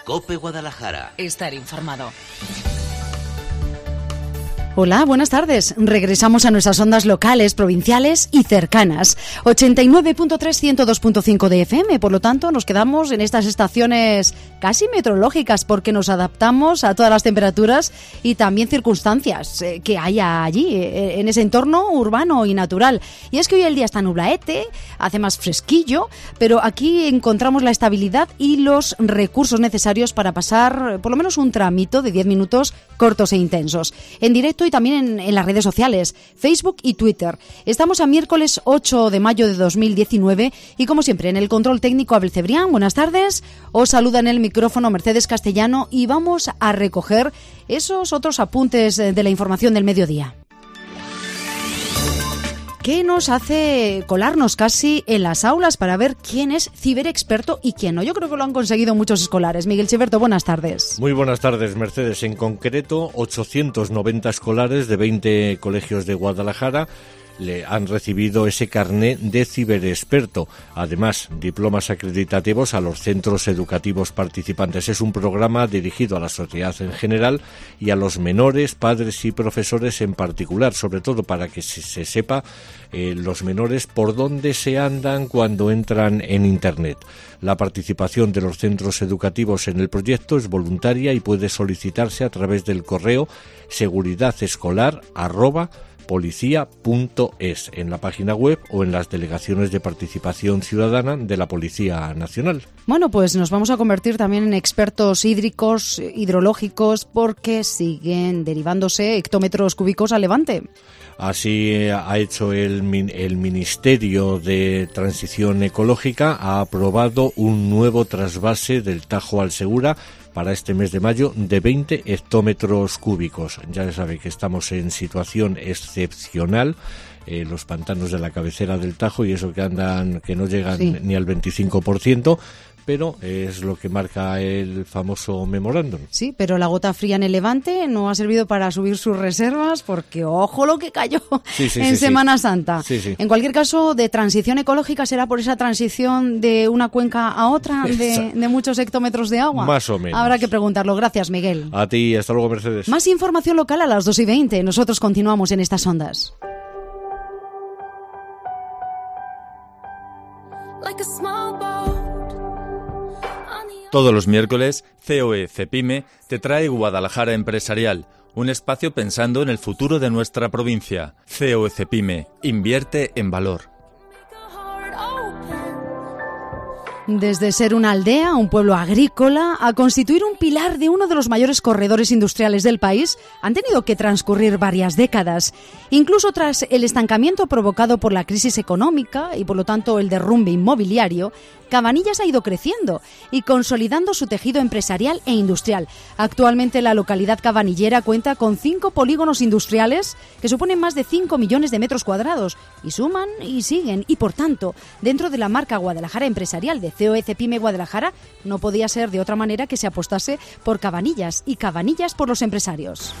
COPE Guadalajara. Estar informado. Hola, buenas tardes. Regresamos a nuestras ondas locales, provinciales y cercanas. 89.3, 102.5 de FM. Por lo tanto, nos quedamos en estas estaciones casi meteorológicas porque nos adaptamos a todas las temperaturas y también circunstancias que haya allí, en ese entorno urbano y natural. Y es que hoy el día está nublaete, hace más fresquillo, pero aquí encontramos la estabilidad y los recursos necesarios para pasar por lo menos un tramito de 10 minutos cortos e intensos. En directo y también en las redes sociales, Facebook y Twitter. Estamos a miércoles 8 de mayo de 2019 y como siempre en el control técnico Abel Cebrián, buenas tardes. Os saluda en el micrófono Mercedes Castellano y vamos a recoger esos otros apuntes de la información del mediodía. ¿Qué nos hace colarnos casi en las aulas para ver quién es ciberexperto y quién no? Yo creo que lo han conseguido muchos escolares. Miguel Chiverto, buenas tardes. Muy buenas tardes, Mercedes. En concreto, 890 escolares de 20 colegios de Guadalajara le han recibido ese carné de ciberexperto. Además, diplomas acreditativos a los centros educativos participantes. Es un programa dirigido a la sociedad en general y a los menores, padres y profesores en particular, sobre todo para que se sepa los menores por dónde se andan cuando entran en Internet. La participación de los centros educativos en el proyecto es voluntaria y puede solicitarse a través del correo seguridadescolar@policía.es en la página web o en las delegaciones de participación ciudadana de la Policía Nacional. Bueno, pues nos vamos a convertir también en expertos hídricos, hidrológicos, porque siguen derivándose hectómetros cúbicos al Levante. Así ha hecho el Ministerio de Transición Ecológica, ha aprobado un nuevo trasvase del Tajo al Segura para este mes de mayo de 20 hectómetros cúbicos. Ya se sabe que estamos en situación excepcional, los pantanos de la cabecera del Tajo y eso que no llegan ni al 25%, pero es lo que marca el famoso memorándum. Sí, pero la gota fría en el Levante no ha servido para subir sus reservas porque ojo lo que cayó en Semana Santa. Sí. En cualquier caso, de transición ecológica será por esa transición de una cuenca a otra de muchos hectómetros de agua. Más o menos. Habrá que preguntarlo. Gracias, Miguel. A ti, hasta luego, Mercedes. Más información local a las 2:20. Nosotros continuamos en estas ondas. Todos los miércoles, COE Cepime te trae Guadalajara Empresarial, un espacio pensando en el futuro de nuestra provincia. COE Cepime, invierte en valor. Desde ser una aldea, un pueblo agrícola, a constituir un pilar de uno de los mayores corredores industriales del país, han tenido que transcurrir varias décadas. Incluso tras el estancamiento provocado por la crisis económica y por lo tanto el derrumbe inmobiliario, Cabanillas ha ido creciendo y consolidando su tejido empresarial e industrial. Actualmente la localidad cabanillera cuenta con 5 polígonos industriales que suponen más de 5 millones de metros cuadrados y suman y siguen. Y por tanto, dentro de la marca Guadalajara Empresarial de COE Cepime Guadalajara, no podía ser de otra manera que se apostase por Cabanillas y Cabanillas por los empresarios.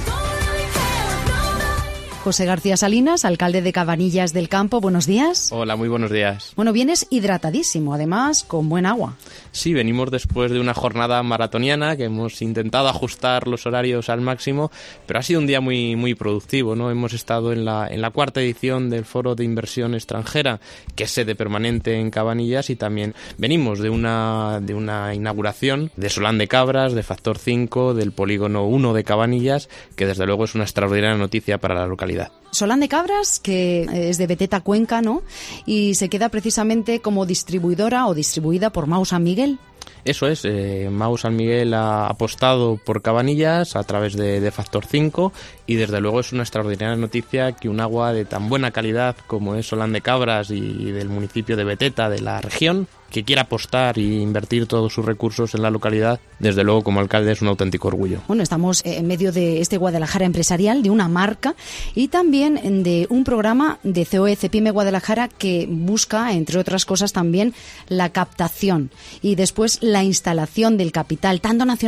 José García Salinas, alcalde de Cabanillas del Campo, buenos días. Hola, muy buenos días. Bueno, vienes hidratadísimo, además con buen agua. Sí, venimos después de una jornada maratoniana que hemos intentado ajustar los horarios al máximo, pero ha sido un día muy productivo, ¿no? Hemos estado en la cuarta edición del Foro de Inversión Extranjera, que es sede permanente en Cabanillas, y también venimos de una inauguración de Solán de Cabras, de Factor 5, del Polígono 1 de Cabanillas, que desde luego es una extraordinaria noticia para la localidad. Solán de Cabras, que es de Beteta Cuenca, ¿no? Y se queda precisamente como distribuidora o distribuida por Mau San Miguel. Eso es, Mau San Miguel ha apostado por Cabanillas a través de Factor 5 y desde luego es una extraordinaria noticia que un agua de tan buena calidad como es Solán de Cabras y del municipio de Beteta, de la región, que quiera apostar e invertir todos sus recursos en la localidad, desde luego como alcalde es un auténtico orgullo. Bueno, estamos en medio de este Guadalajara Empresarial, de una marca y también de un programa de COE Cepime Guadalajara que busca, entre otras cosas, también la captación y después la instalación del capital, tanto nacional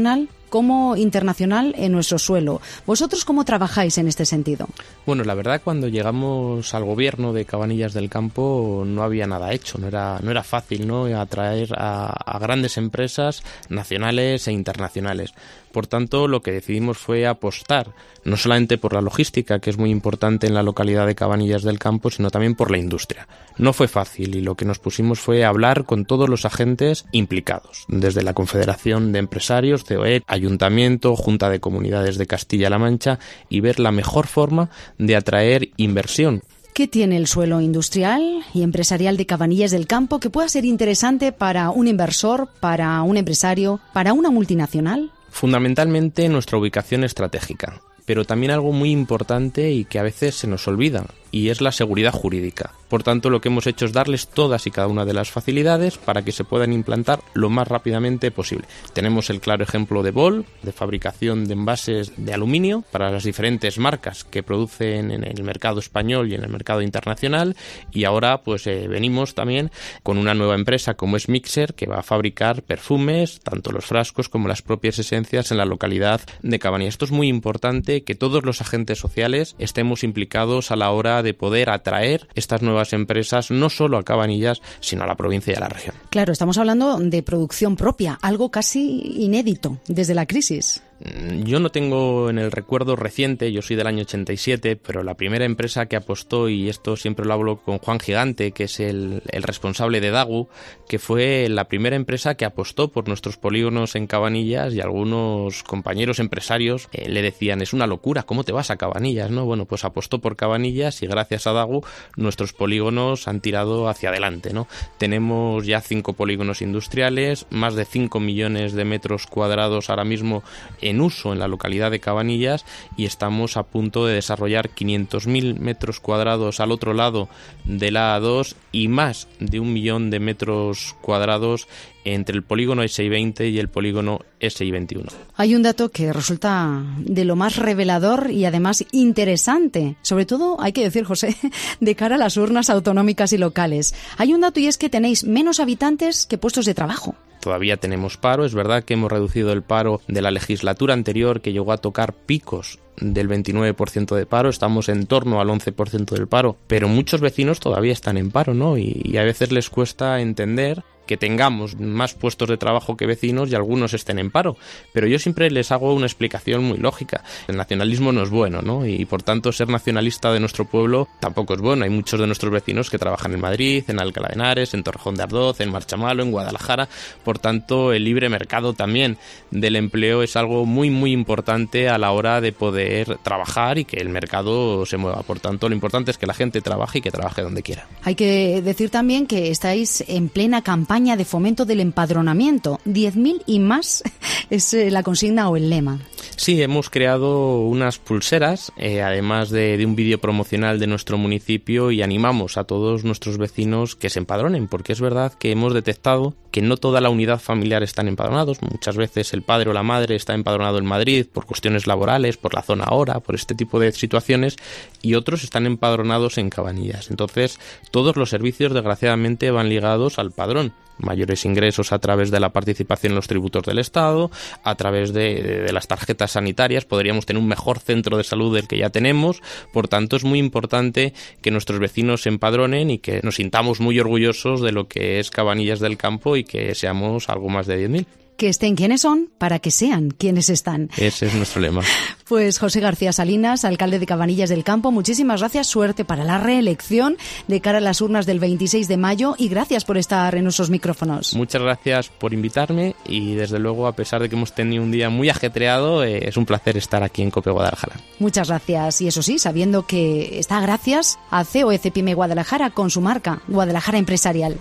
como internacional en nuestro suelo. ¿Vosotros cómo trabajáis en este sentido? Bueno, la verdad, cuando llegamos al gobierno de Cabanillas del Campo no había nada hecho, no era fácil, ¿no?, atraer a grandes empresas nacionales e internacionales. Por tanto, lo que decidimos fue apostar no solamente por la logística, que es muy importante en la localidad de Cabanillas del Campo, sino también por la industria. No fue fácil y lo que nos pusimos fue hablar con todos los agentes implicados, desde la Confederación de Empresarios, COE, Ayuntamiento, Junta de Comunidades de Castilla-La Mancha, y ver la mejor forma de atraer inversión. ¿Qué tiene el suelo industrial y empresarial de Cabanillas del Campo que pueda ser interesante para un inversor, para un empresario, para una multinacional? Fundamentalmente nuestra ubicación estratégica, pero también algo muy importante y que a veces se nos olvida, y es la seguridad jurídica. Por tanto, lo que hemos hecho es darles todas y cada una de las facilidades para que se puedan implantar lo más rápidamente posible. Tenemos el claro ejemplo de Bol, de fabricación de envases de aluminio para las diferentes marcas que producen en el mercado español y en el mercado internacional, y ahora pues venimos también con una nueva empresa como es Mixer, que va a fabricar perfumes, tanto los frascos como las propias esencias en la localidad de Cabanillas. Esto es muy importante, que todos los agentes sociales estemos implicados a la hora de poder atraer estas nuevas empresas no solo a Cabanillas, sino a la provincia y a la región. Claro, estamos hablando de producción propia, algo casi inédito desde la crisis. Yo no tengo en el recuerdo reciente, yo soy del año 87, pero la primera empresa que apostó, y esto siempre lo hablo con Juan Gigante, que es el responsable de Dagu, que fue la primera empresa que apostó por nuestros polígonos en Cabanillas, y algunos compañeros empresarios le decían, es una locura, ¿cómo te vas a Cabanillas?, ¿no? Bueno, pues apostó por Cabanillas y gracias a Dagu nuestros polígonos han tirado hacia adelante, ¿no? Tenemos ya 5 polígonos industriales, más de 5 millones de metros cuadrados ahora mismo en uso en la localidad de Cabanillas, y estamos a punto de desarrollar 500.000 metros cuadrados al otro lado de la A2 y más de 1 millón de metros cuadrados entre el polígono SI-20 y el polígono SI-21. Hay un dato que resulta de lo más revelador y además interesante, sobre todo, hay que decir, José, de cara a las urnas autonómicas y locales. Hay un dato, y es que tenéis menos habitantes que puestos de trabajo. Todavía tenemos paro, es verdad que hemos reducido el paro de la legislatura anterior, que llegó a tocar picos del 29% de paro, estamos en torno al 11% del paro, pero muchos vecinos todavía están en paro, ¿no? Y a veces les cuesta entender que tengamos más puestos de trabajo que vecinos y algunos estén en paro. Pero yo siempre les hago una explicación muy lógica. El nacionalismo no es bueno, ¿no? Y por tanto ser nacionalista de nuestro pueblo tampoco es bueno. Hay muchos de nuestros vecinos que trabajan en Madrid, en Alcalá de Henares, en Torrejón de Ardoz, en Marchamalo, en Guadalajara. Por tanto, el libre mercado también del empleo es algo muy, muy importante a la hora de poder trabajar y que el mercado se mueva. Por tanto, lo importante es que la gente trabaje y que trabaje donde quiera. Hay que decir también que estáis en plena campaña de fomento del empadronamiento. 10.000 y más es la consigna o el lema. Sí, hemos creado unas pulseras, además de un vídeo promocional de nuestro municipio, y animamos a todos nuestros vecinos que se empadronen, porque es verdad que hemos detectado que no toda la unidad familiar están empadronados. Muchas veces el padre o la madre está empadronado en Madrid por cuestiones laborales, por la zona hora, por este tipo de situaciones, y otros están empadronados en Cabanillas. Entonces, todos los servicios desgraciadamente van ligados al padrón. Mayores ingresos a través de la participación en los tributos del Estado, a través de las tarjetas sanitarias, podríamos tener un mejor centro de salud del que ya tenemos. Por tanto, es muy importante que nuestros vecinos se empadronen y que nos sintamos muy orgullosos de lo que es Cabanillas del Campo y que seamos algo más de 10.000. Que estén quienes son para que sean quienes están. Ese es nuestro lema. Pues José García Salinas, alcalde de Cabanillas del Campo, muchísimas gracias, suerte para la reelección de cara a las urnas del 26 de mayo y gracias por estar en nuestros micrófonos. Muchas gracias por invitarme y desde luego, a pesar de que hemos tenido un día muy ajetreado, es un placer estar aquí en COPE Guadalajara. Muchas gracias, y eso sí, sabiendo que está gracias a COE Cepime Guadalajara con su marca Guadalajara Empresarial.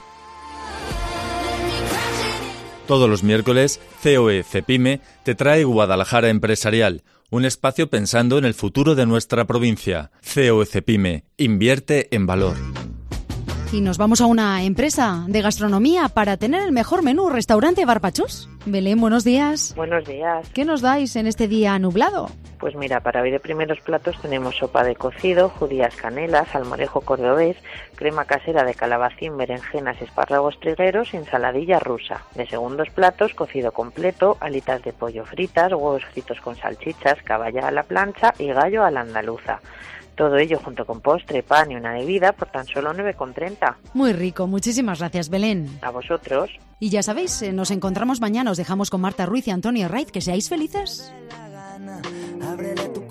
Todos los miércoles, COE Cepime te trae Guadalajara Empresarial, un espacio pensando en el futuro de nuestra provincia. COE Cepime, invierte en valor. Y nos vamos a una empresa de gastronomía para tener el mejor menú, Restaurante Barpachós. Belén, buenos días. Buenos días. ¿Qué nos dais en este día nublado? Pues mira, para hoy de primeros platos tenemos sopa de cocido, judías canelas, salmorejo cordobés, crema casera de calabacín, berenjenas, espárragos trigueros y ensaladilla rusa. De segundos platos, cocido completo, alitas de pollo fritas, huevos fritos con salchichas, caballa a la plancha y gallo a la andaluza. Todo ello junto con postre, pan y una bebida por tan solo 9,30. Muy rico, muchísimas gracias, Belén. A vosotros. Y ya sabéis, nos encontramos mañana, os dejamos con Marta Ruiz y Antonio Raiz, que seáis felices. Ábrele tu